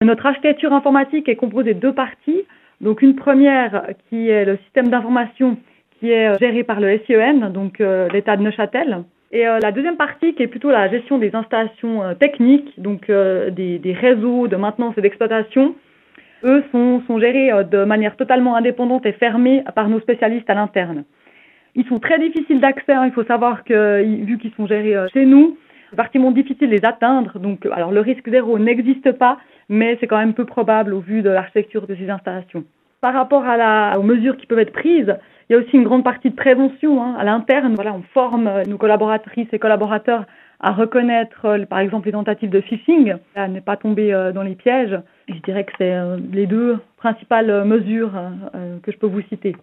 Notre architecture informatique est composée de deux parties. Donc une première qui est le système d'information qui est géré par le SIEN, donc l'État de Neuchâtel. Et la deuxième partie qui est plutôt la gestion des installations techniques, donc des réseaux de maintenance et d'exploitation, eux sont gérés de manière totalement indépendante et fermée par nos spécialistes à l'interne. Ils sont très difficiles d'accès, il faut savoir que vu qu'ils sont gérés chez nous, c'est particulièrement difficile de les atteindre. Donc, alors le risque zéro n'existe pas, mais c'est quand même peu probable au vu de l'architecture de ces installations. Par rapport aux mesures qui peuvent être prises, il y a aussi une grande partie de prévention à l'interne. Voilà, on forme nos collaboratrices et collaborateurs à reconnaître, par exemple, les tentatives de phishing, à ne pas tomber dans les pièges. Et je dirais que c'est les deux principales mesures que je peux vous citer.